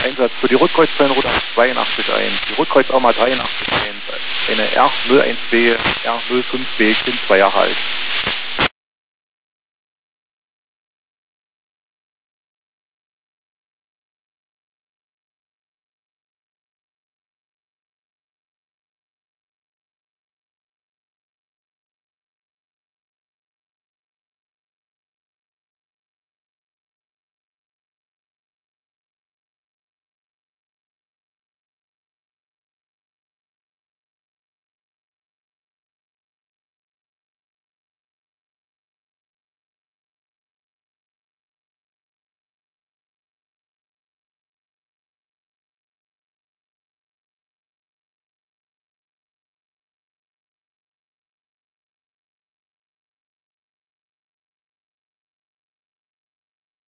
Einsatz für die Rotkreuzzellenroute 82 ein, die Rotkreuz-Auma 83 ein, eine R012, R05B, Kind 2 Jahre alt.